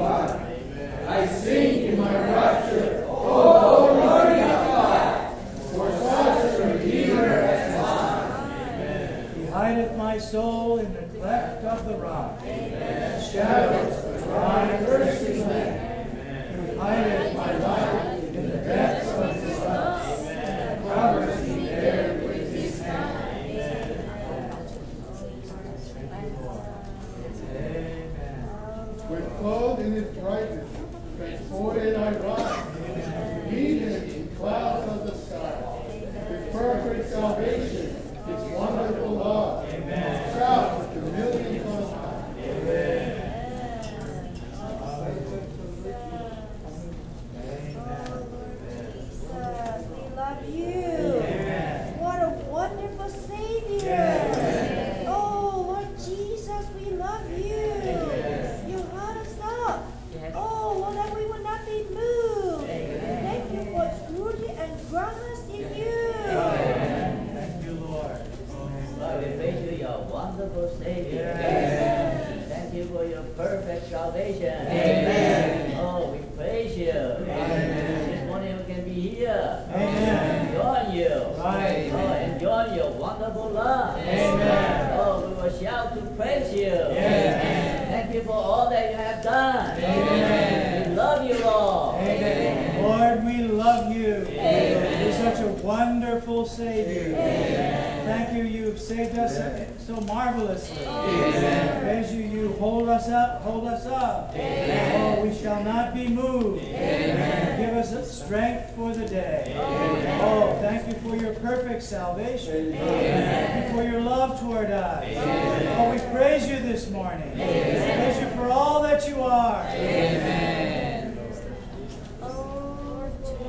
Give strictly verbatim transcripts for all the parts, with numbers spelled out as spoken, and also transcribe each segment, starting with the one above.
I sing in my rapture, oh glory of God, for such a Redeemer as mine. He hideth my soul in the cleft of the rock. Amen. Shadows of my thirsty land. He hideth my life In the depths of his love, and covers me there with his hand. When clothed in his brightness, transported I rise, to meet him in clouds of the sky. His perfect salvation, his wonderful love, shout with the millions on high. Amen. Jesus, we love you. Amen. What a wonderful Savior. Amen. Oh, Lord Jesus, we love you. Amen. You got us up. Oh, Lord, that we will not be moved. Thank you for rooted and grounded us in you. Amen. Thank you, Lord. Lord, we praise you, your wonderful Savior. Amen. Thank you for your perfect salvation. Amen. Oh, we praise you. Amen. This morning we can be here. Amen. Enjoy you. Right. Oh, enjoy your wonderful love. Amen. Oh, we will shout to praise you. Amen. Thank you for all that you have done. Amen. We love you, Lord. Amen. Lord, we love you. Amen. You're such a wonderful Savior. Amen. Thank you, you've saved us so marvelously. Amen. Praise you, you hold us up, hold us up. Amen. Oh, we shall not be moved. Amen. Give us strength for the day. Amen. Oh, thank you for your perfect salvation. Amen. Thank you for your love toward us. Amen. Oh, we praise you this morning. Amen. Praise you for all that you are. Amen. Oh,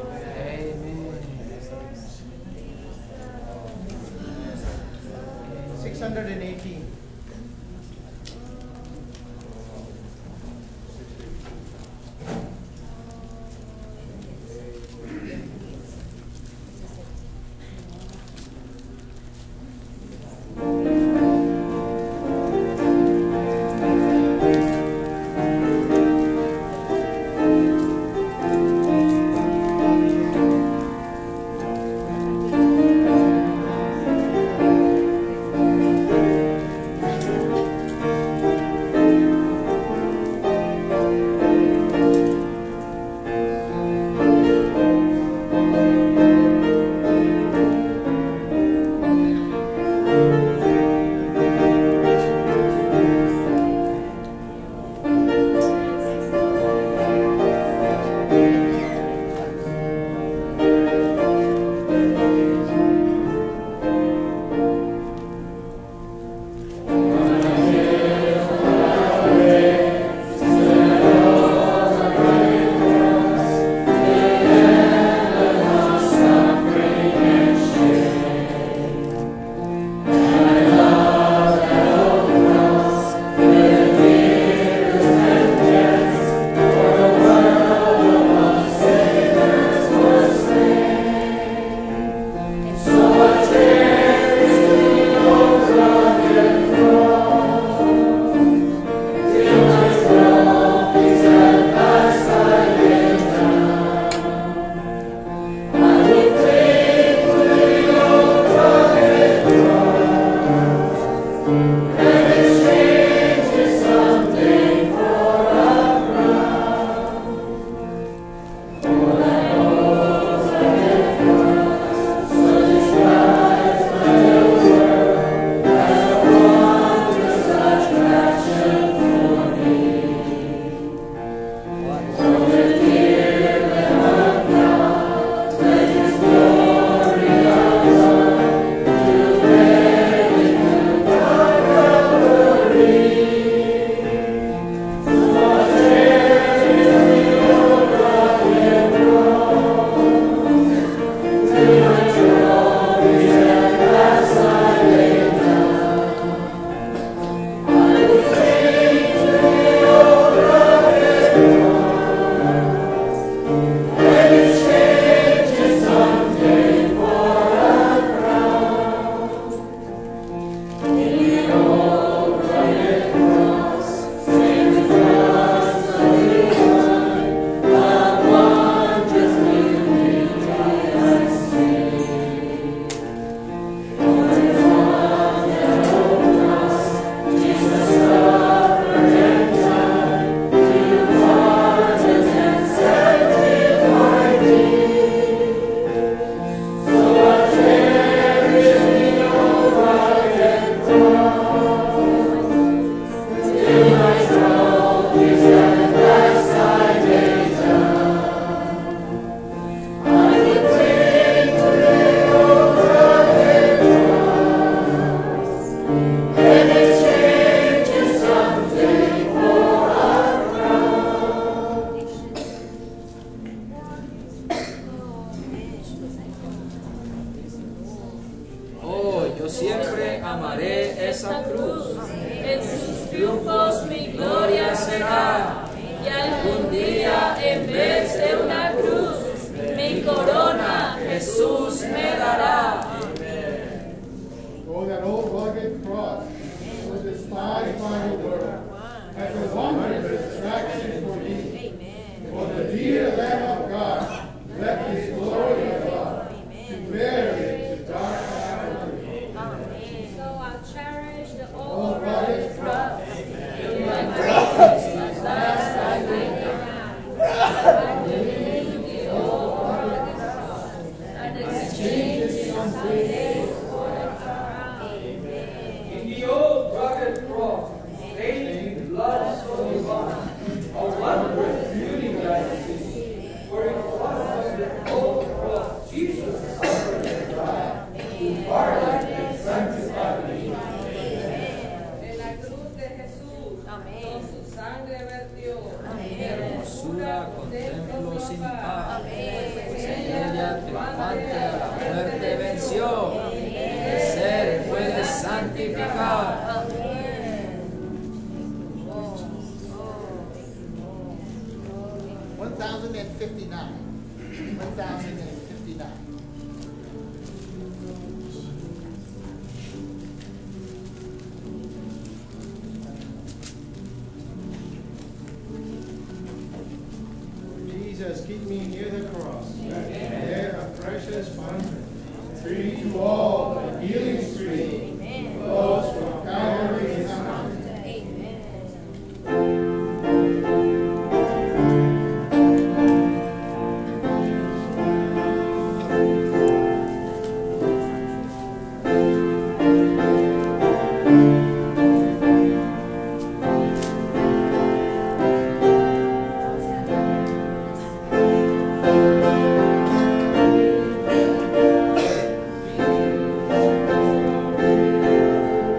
six hundred eighteen. oh, wondrous attraction for me. Amen. For the dear Lamb of God left his glory above to bear it to dark hour. Amen. So I'll cherish the All old rugged cross. cross. In my greatness, at last I lay down. I believe the old rugged cross, and exchange some days for a crown. In the old rugged cross, faith, love so divine, a wondrous beauty I see. For it was on the old cross Jesus suffered and died, to pardon and sanctify me. En la cruz de Jesús, Amén. con su sangre vertió. Amén. Hermosura contemplo sin par, Amén. pues en ella triunfante a la muerte venció, el ser puede santificar. Amén. one thousand fifty-nine. one thousand fifty-nine. Jesus, keep me near the cross, there a precious fountain, free to all, a healing stream, flows from Calvary's mountain. Amen. Thank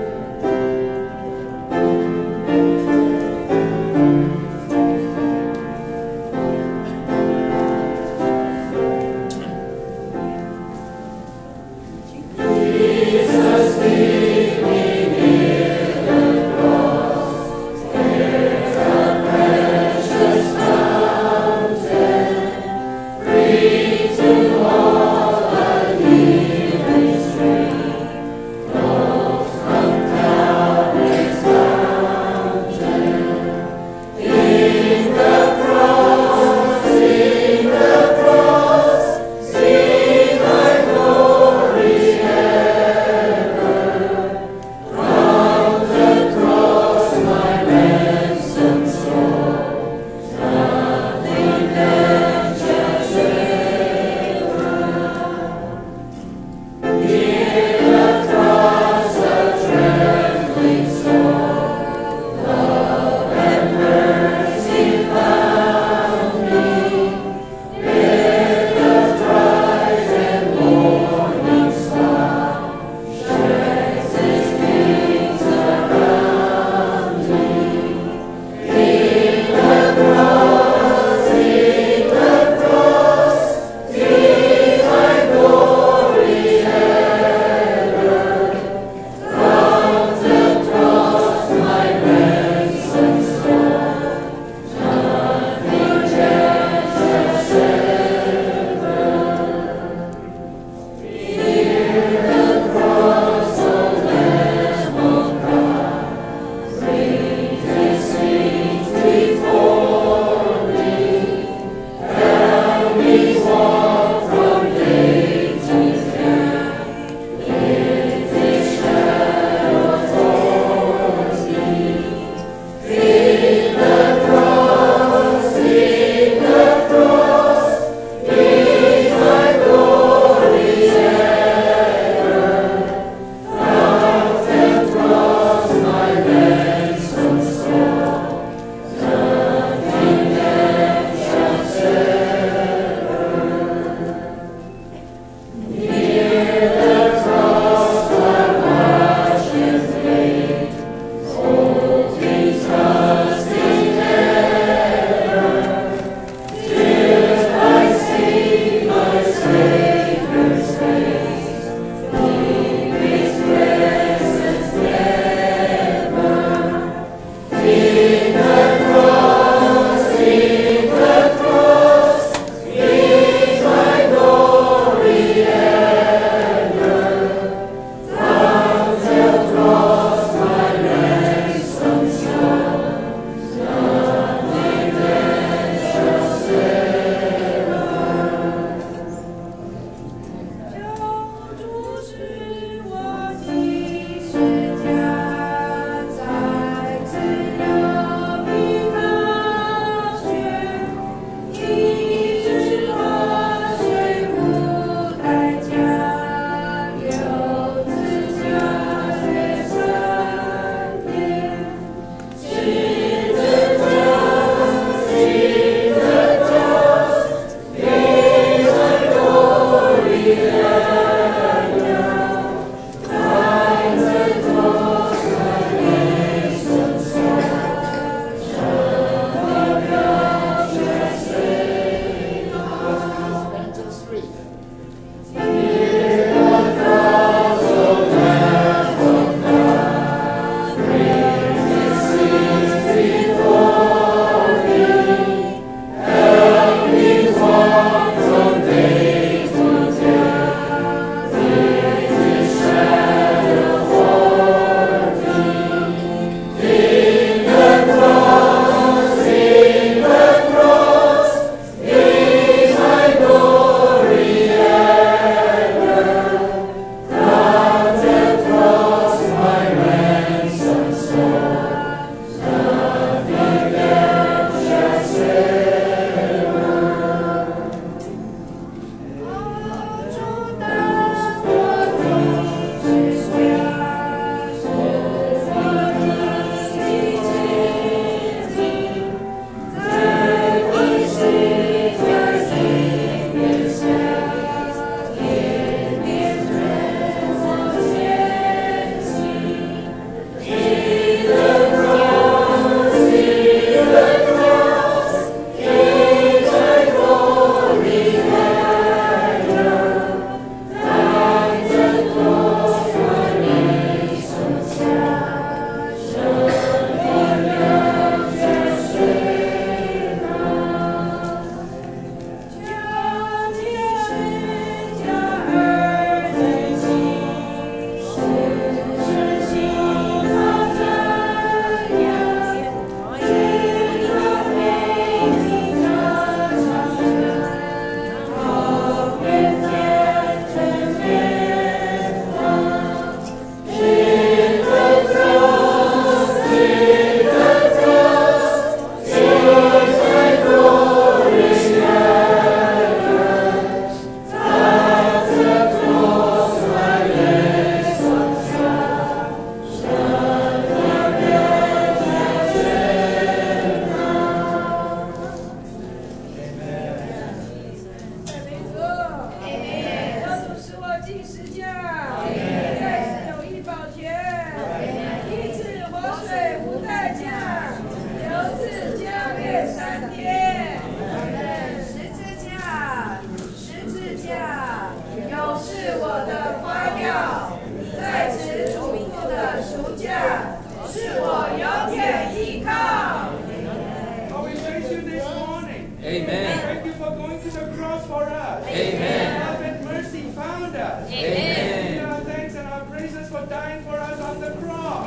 Amen. Thank you for going to the cross for us. Amen. Love and mercy found us. Amen. Give our thanks and our praises for dying for us on the cross.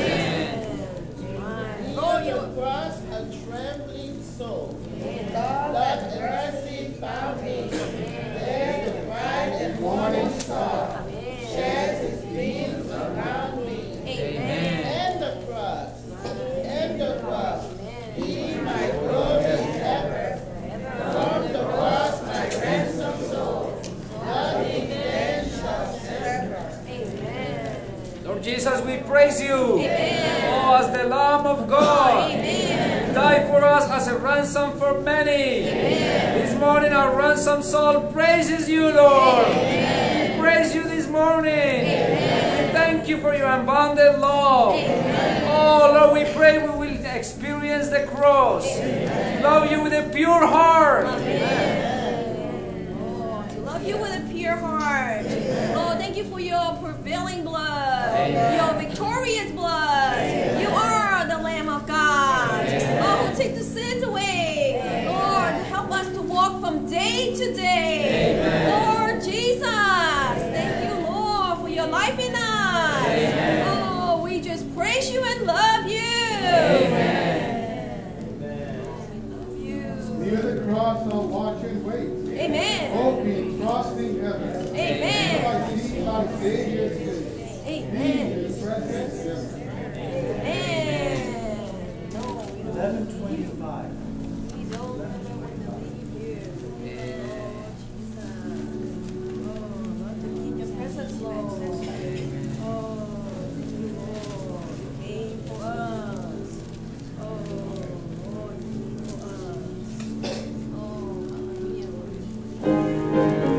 On the cross, a trembling soul. Love and mercy found me. There the bright and morning star sheds its beams around me. Amen. And the cross, and the cross, be my glory ever. From the cross, my ransom soul, nothing then shall sever. Lord Jesus, we praise you. Oh, as the Lamb of God. Die for us as a ransom for many. This morning our ransom soul praises you, Lord. We praise you this morning. We thank you for your unbounded love. Oh, Lord, we pray we will experience the cross. Love you with a pure heart. Love you with a pure heart. Lord, thank you for your prevailing blood, your victorious blood. You are the Lamb of God. Lord, who take the sins away. Lord, help us to walk from day to day. Lord Jesus, thank you, Lord, for your life in us. Oh, we just praise you and love you. Near the cross I'll watch and wait. Amen. Hoping, trusting heaven. Amen. Till I see my Savior's face. Amen. Be his presence ever. Amen. eleven twenty-five. We don't want to leave you. Oh, Jesus. Oh, Lord, to be in your presence, Lord. Oh, thank you, Lord. You came for us. Oh, Lord, you came for us. Oh, hallelujah, Lord.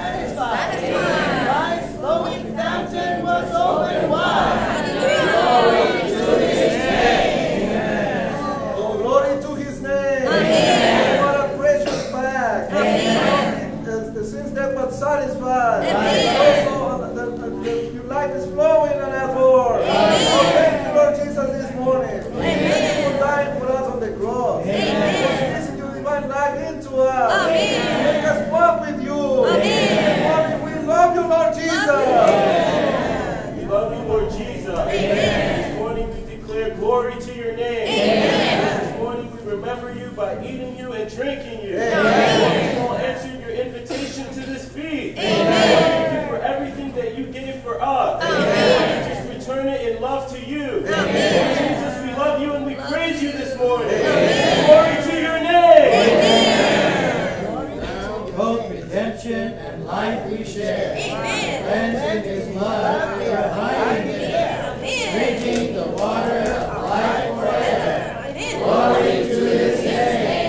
Satisfied. Life's flowing fountain was open wide. Glory to your name. Amen. This morning we remember you by eating you and drinking you. Amen. We will answer your invitation to this feast. Amen. Thank you for everything that you gave for us. Amen. We just return it in love to you. Amen. Jesus, we love you and we praise you this morning. Amen. Glory to your name. Amen. Both redemption and life we share. Amen. Cleansed in his blood, we are hiding there. Amen. Drinking the water of life forever. Amen. Glory to his name.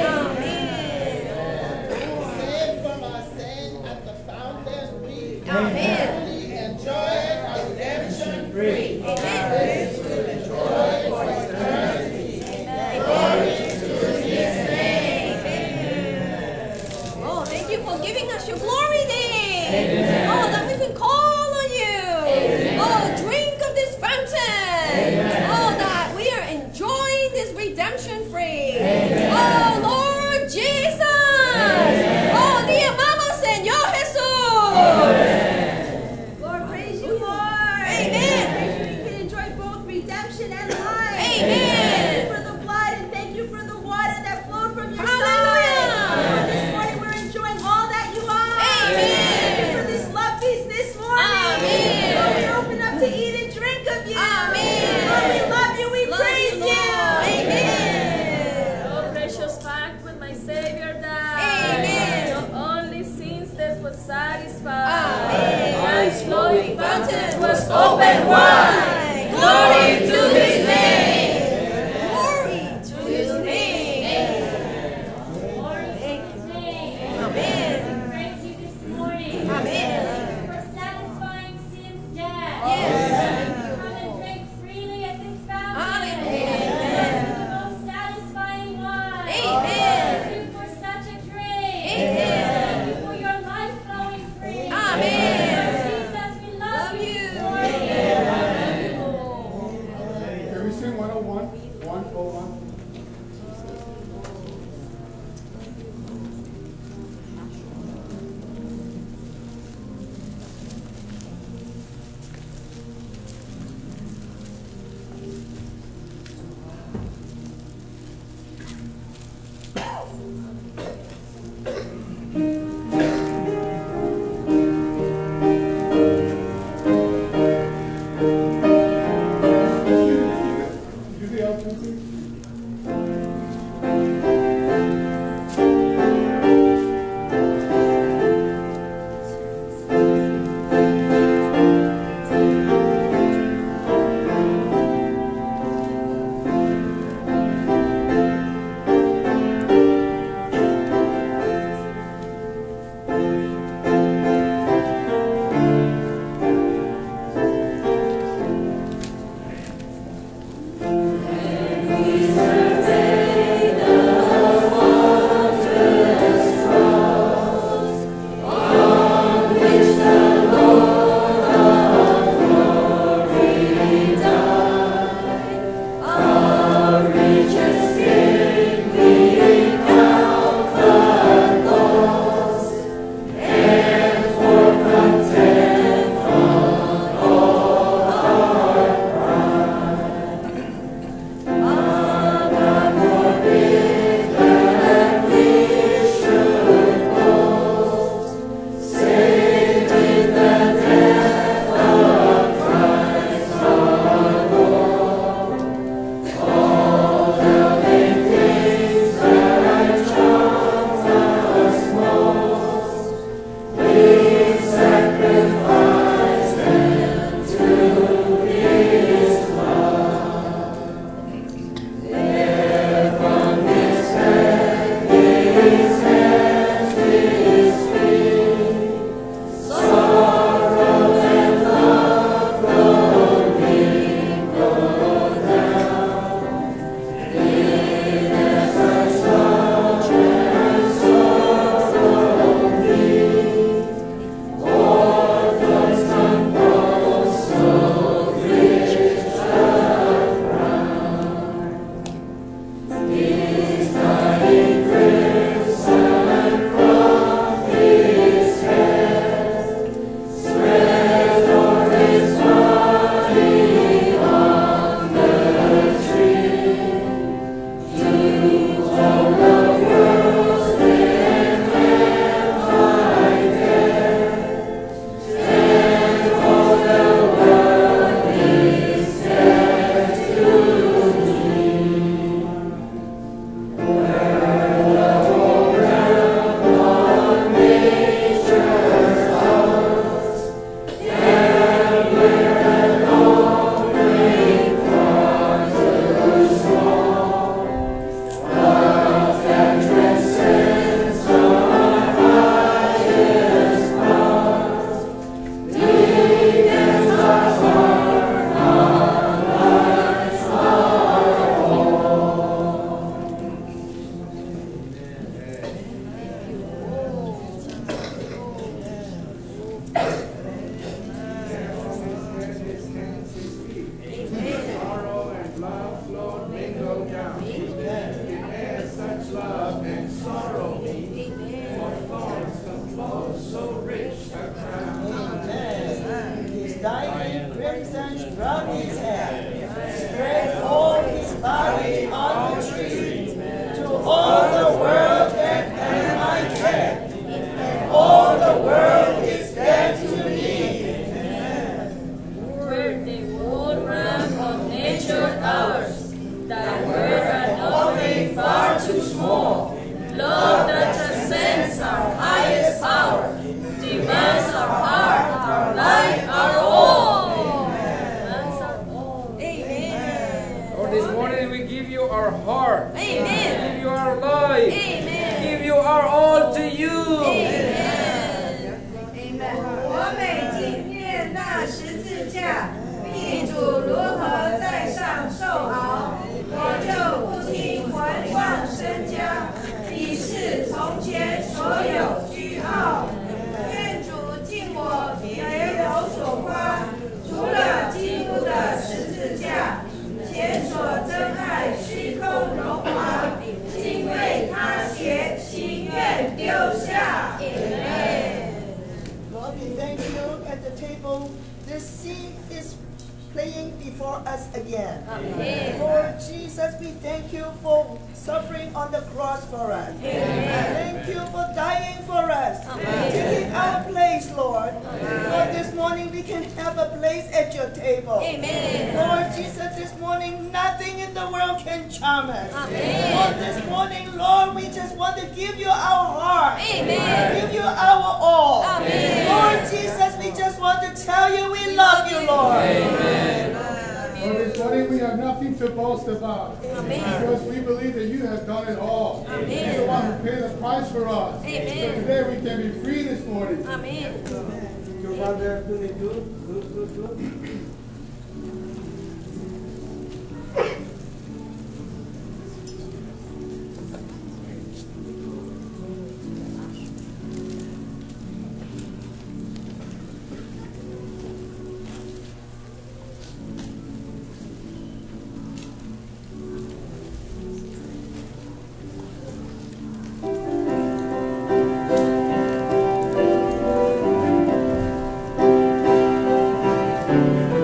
Saved from our sin at the fountain, we Amen. we enjoy our redemption Free. Amen. to enjoy for eternity. Glory to his name. Oh, thank you for giving us your glory day. Amen. Oh, that we can call on you. Amen. Oh, drink of this fountain. Amen. Oh, that we are enjoying this redemption free. Amen. Oh, Lord Jesus. Amen. Oh, te amamos, Señor Jesús. Lord, praise you, Lord. Amen. We can enjoy both redemption and life. Amen. Thank you for the blood and thank you for the water that flowed from your Hallelujah. side. Lord, this morning we're enjoying all that you are. Amen. Thank you for this love feast this morning. Amen. Lord, we open up to eat and drink of you. Amen. Lord, we love you. We Love praise you, you. Lord. Amen. Oh, precious fact, when my Savior died, Amen. the only sins that would satisfy. Amen. Christ's flowing fountain was Open wide. Glory to his name. Glory to his name. Glory to his name. Amen. We praise you this morning. Amen. For satisfying sin's death. Yes. Come and drink freely at this fountain. Hallelujah. The most satisfying one. Amen. Thank you for such a drink. Amen. Thank you for your life flowing free. Amen. Jesus, we love, Love you. you. this morning. Can we sing one oh one? one oh one. You be out, please. matured hours. Thy word and offering far too small. Love that transcends our highest power. Demands our heart, our life, our all. Demands our all. Amen. Lord, this morning we give you our heart. Amen. We give you our life. Amen. We give you our all to you. Amen. 我每纪念那十字架，地主如何在上受熬，我就不听还望身家，以示从前所有倨傲。愿主敬我别有所夸，除了基督的十字架，前所珍爱虚空荣华，竟为他血情愿丢下。 Lord, we thank you at the table. This scene is playing before us again. Amen. Lord Jesus, we thank you for suffering on the cross for us. Amen. Thank you for dying for us. Amen. Taking our place, Lord. Lord, this morning we can have a place at your table. Amen. Lord Jesus, this morning nothing in the world can charm us. Amen. Lord, this morning, Lord, we just want to give you our heart. Amen. Give you our all. Amen. Lord Jesus, we just want to tell you we love you, Lord. Amen. Lord, this morning we have nothing to boast about. Amen. Because we believe that you have done it all. Amen. You're the one who paid the price for us. Amen. So today we can be free this morning. Amen. Your father doing it good, good, good, good. Thank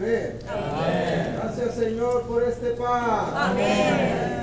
Amén. Gracias, Señor, por este pan. Amén.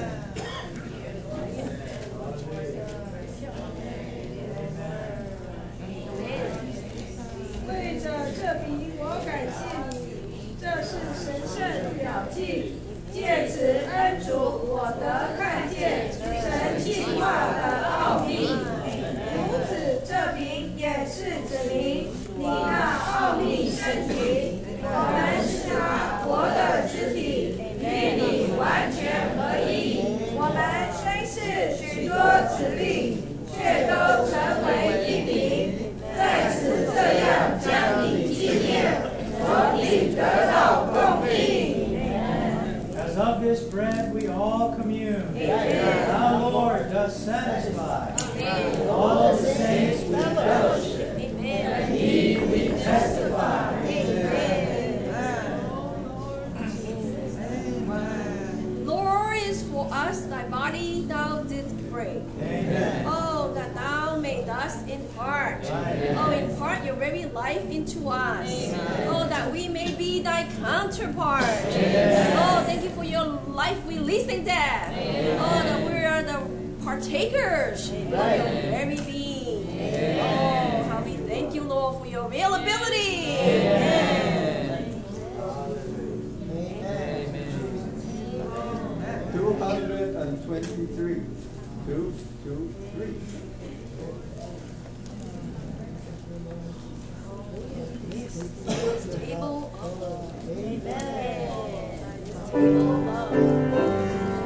为着这饼，我感谢你，这是神圣表记，借此恩主，我得看见神计划的奥秘。如此，这饼也是指明你那奥秘圣体。我们是他活的肢体，与你完全合一。 我们虽是许多子弟， 却都成为一饼，在此这样将你纪念，我必得到供应。 As of this bread we all commune. Thou, Lord, dost satisfy. All the saints we fellowship. And He we testify. Lord is for us thy body thou didst break. Amen. Oh, that thou may thus impart. Oh, impart your very life into us. Oh, that we may be thy counterpart. Oh, thank you for your life releasing that. Oh, that we are the partakers of your very being. Oh, how we thank you, Lord, for your availability. Amen. two hundred twenty-three. Two, two, three. This table of love. Amen. This table of love.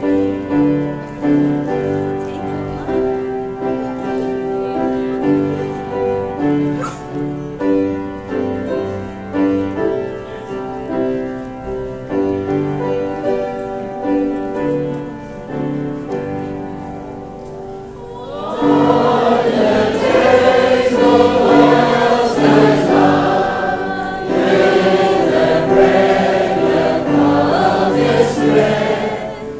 Bread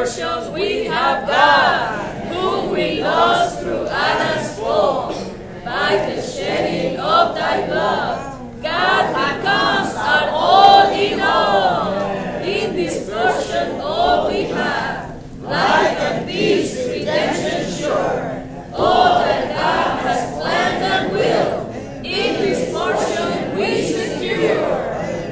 portion we have God, whom we lost through Adam's fall. By the shedding of thy blood, God becomes our all in all. In this portion all we have, life and peace, redemption sure. All that God has planned and will, in this portion we secure.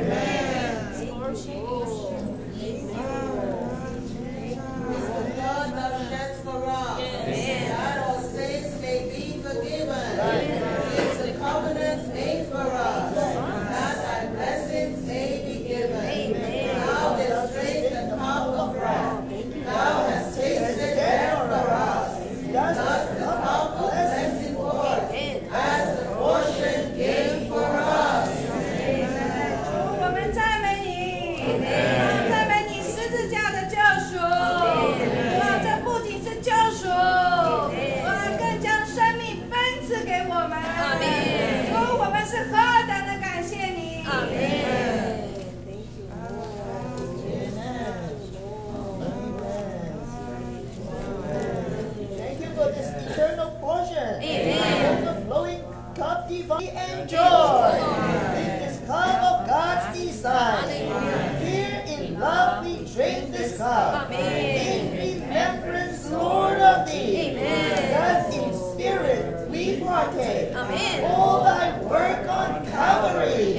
And joy. This is cup of God's design. Here in love we drink this cup. In remembrance, Lord, of thee. That in spirit we partake. All thy work on Calvary.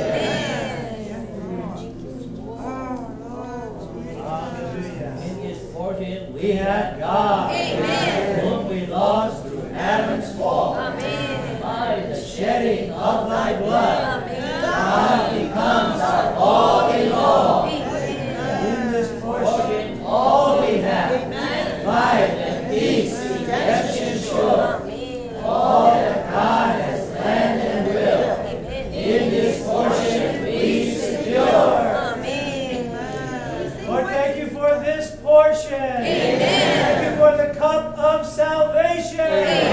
In his portion we have God, whom we lost through Adam's fall. By the shedding of thy blood, God becomes our all in all. In this portion all we have, life and peace, redemption sure. All that God has planned and will, in this portion we secure. Lord, thank you for this portion. Thank you for the cup of salvation.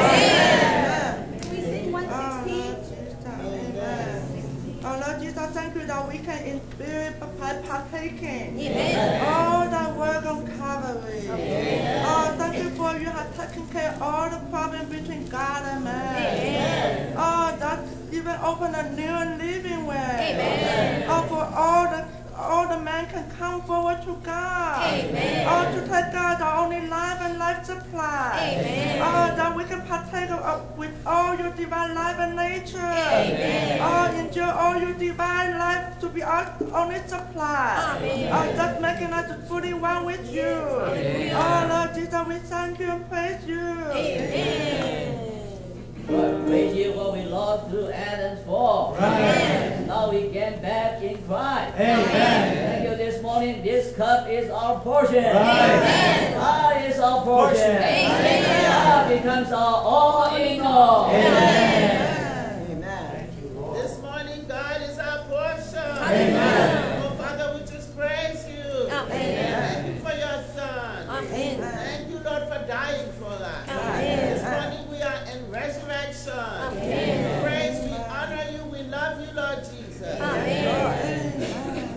Oh Lord Jesus, thank you that we can in spirit partaking. All thy work on Calvary. Oh, thank you for you have taken care of all the problems between God and man. Oh, that even open a new and living way. Oh, for all the all the men can come forward to God. Amen. Oh, to take God our only life and life supply. Amen. Oh, that we can partake of with all your divine life and nature. Amen. Oh, enjoy all your divine life to be our only supply. Amen. Oh, that's making us fully one with you. Amen. Oh, Lord Jesus, we thank you and praise you. Amen. Lord, praise you what we lost through Adam's fall. Right. Now we get back in Christ. Amen. Thank you this morning. This cup is our portion. Right. God is our portion. Amen. God becomes our all in all. Amen. Amen. This morning, God is our portion. Amen. Oh, Father, we just praise you. Amen. Thank you for your Son. Amen. Thank you, Lord, for dying for us. Amen. This morning we are in resurrection. Amen. We praise, we honor you, we love you, Lord Jesus. Amen.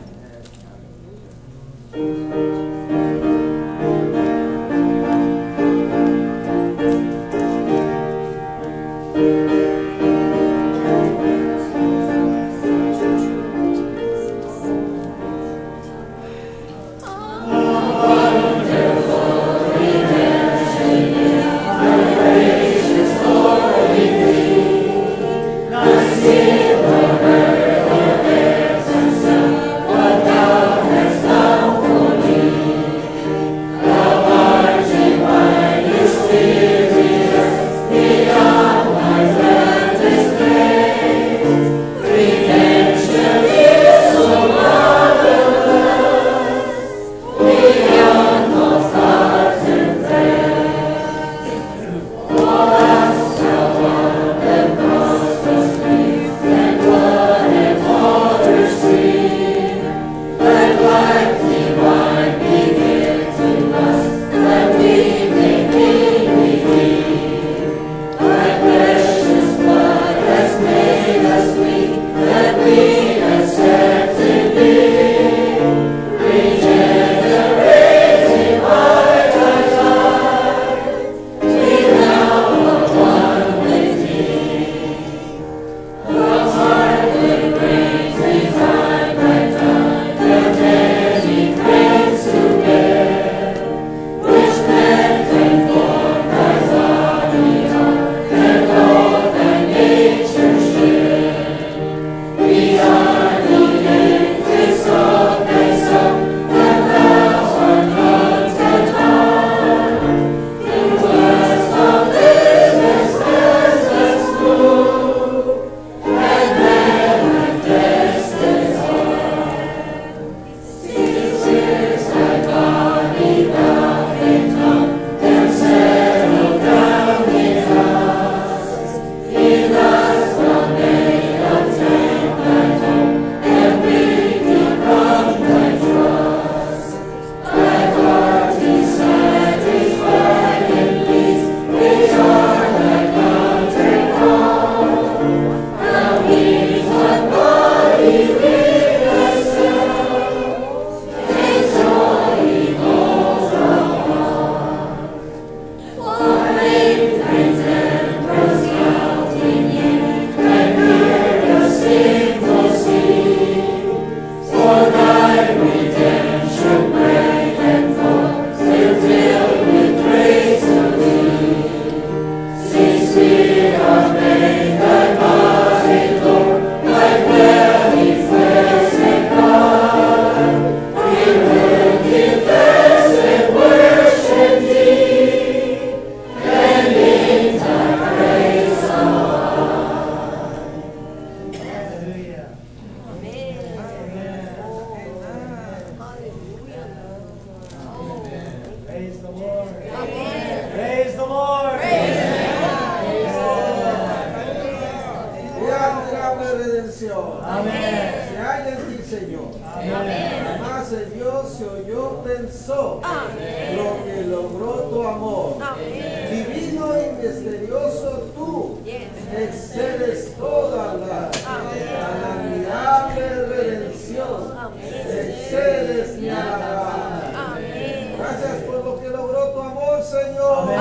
Praise Amén. Se halla en ti, Señor. Amén. Además, el Dios que oyó pensó lo que logró tu amor. Divino y misterioso tú, excedes toda la, la admirable redención. Excedes mi alabanza. Gracias por lo que logró tu amor, Señor.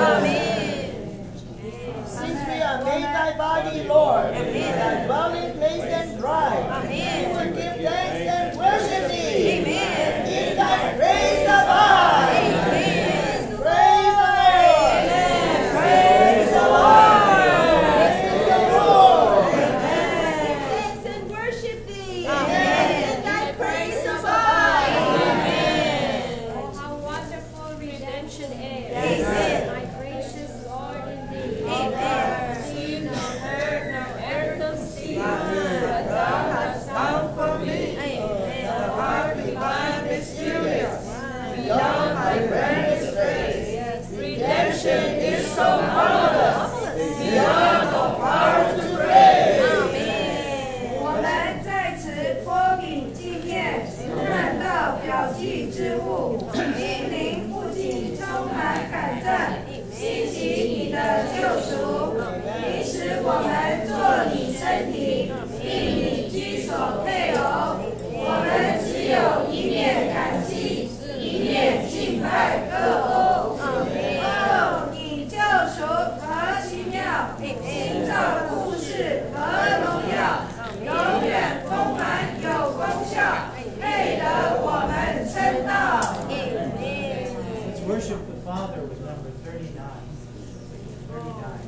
Since we are made thy body, Lord, thy dwelling place and dry, we will give thanks and worship thee. And in thy praise abide. Praise the Lord. Praise the Lord. Praise the Lord. Thanks and worship thee. And in thy praise abide. Oh, how wonderful redemption is. My gracious Lord indeed. Seen nor heard nor ever will see. But thou hast found for me the heart divine mysterious. Beyond my grandest grace, redemption is so marvelous. Beyond all power to praise. 我们在此托秉纪念难道表记之物，心灵不仅充满感赞，希奇你的救赎，你使我们做你身体，并你居所配偶。我们只有一面感激，一面敬拜歌舞。哦，你救赎何奇妙，新造故事何荣耀，永远丰满有功效，配得我们称道。 Let's worship the Father with number thirty-nine. thirty-nine.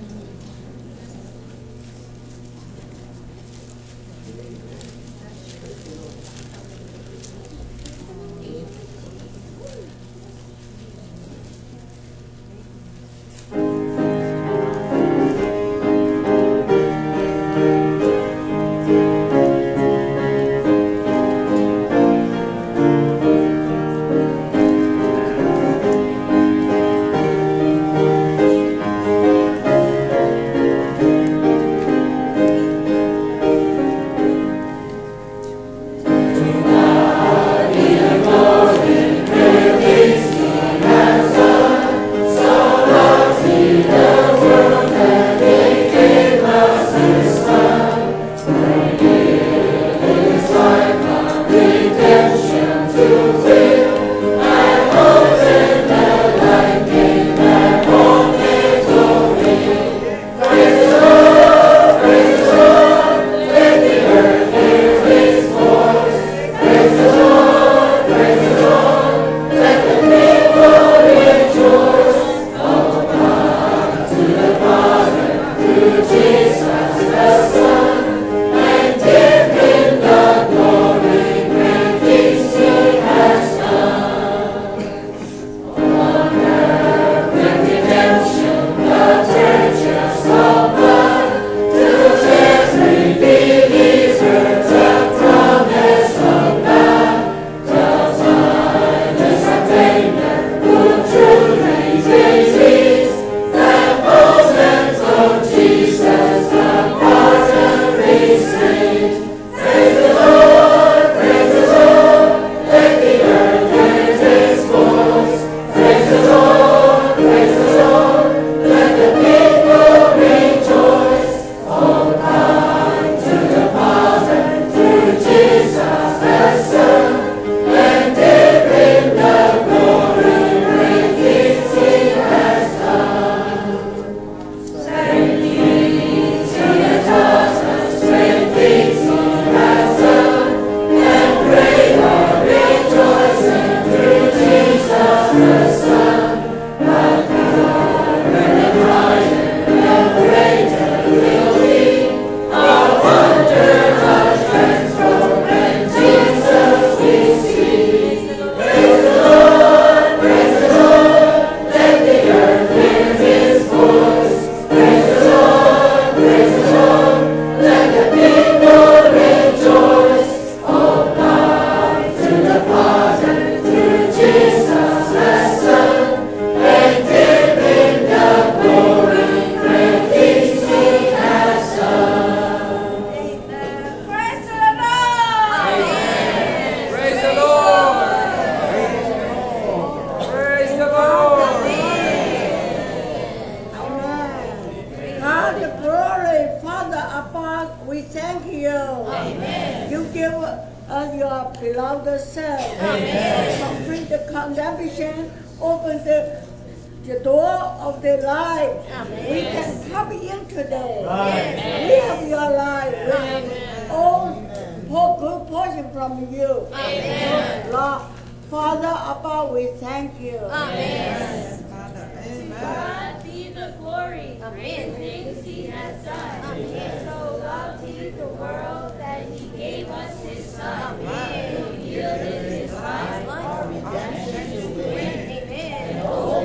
your beloved Son. Amen. Complete the condemnation, open the, the door of the life. Amen. We can come in today. Right. We have your life. Amen. All good portion from you. Amen. Lord, Father above, we thank you. Amen. Amen. God be the glory. Great things He has done. Amen. So loved He the world that He gave us His Son. Amen. Who yielded His life for redemption to win. Amen. Oh,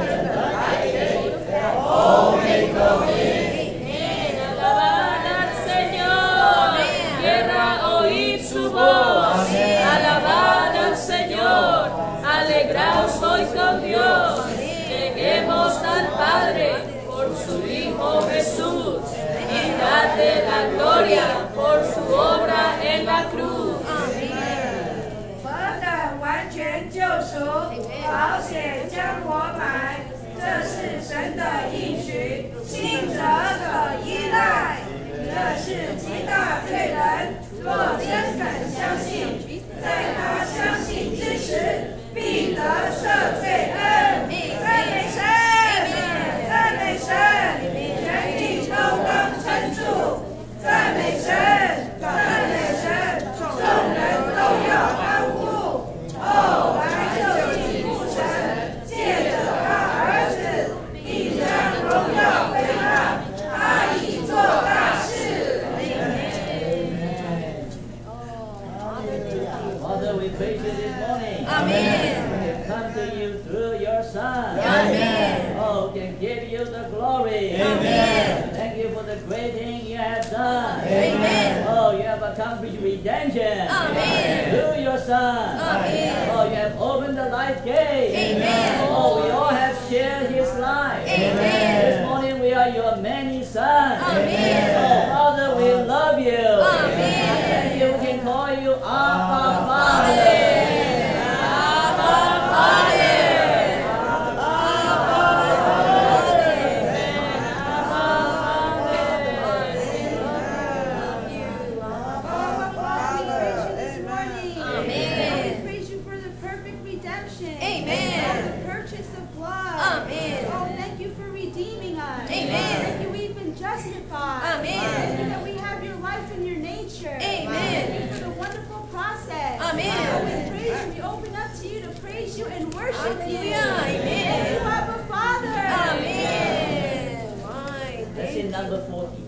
all may come in. Amen. Alabad al Señor. Tierra, oíd su voz. Alabad al Señor. Alegraos hoy con Dios. Lleguemos al Padre por su Hijo Jesús y dadle la gloria por su obra en la cruz. 何等完全救赎，保险将我买，这是神的应许，信者可依赖。这是极大罪人，若真肯相信，在他相信之时，必得赦罪恩。赞美神，赞美神，全体都当称颂，赞美神，赞美神，众人都要欢呼。哦，来就近父神，借着他儿子，必将荣耀归他，他已做大事。 Father, we praise you this morning. Amen. We have come to you through your Son. Amen. Oh, we can give you the glory. Amen. Thank you for the great thing you have done. Amen. Oh, you have accomplished redemption. Amen. Through your Son. Amen. Oh, you have opened the life gate. Amen. Oh, we all have shared His life. Amen. This morning we are your many sons. Amen. Oh, Father, we love you. Amen. Thank you. We can call you Abba Father. Abba Father. Amen. Praise you for the perfect redemption. Amen. The purchase of blood. Amen. Oh, thank you for redeeming us. Amen. Thank you we've been justified. Amen. Thank you that we have your life and your nature. Amen. Thank you for the wonderful process. Amen. Oh, we praise you. We open up to you to praise you and worship you. Hallelujah. Amen. Thank you, Abba Father. Amen. Right. That's in number forty.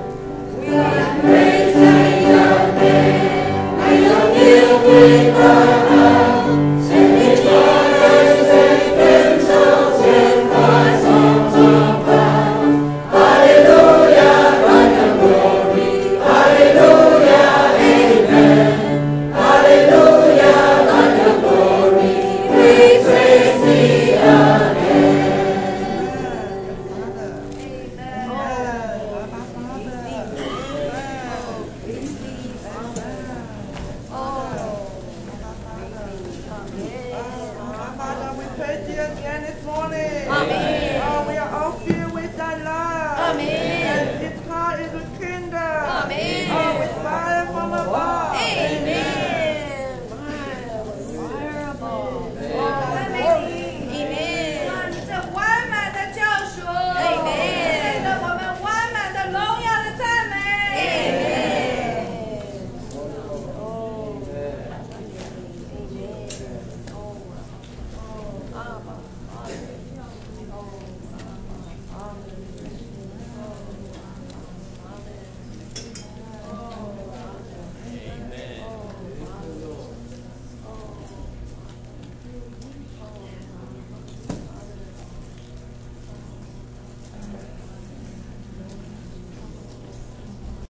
Praise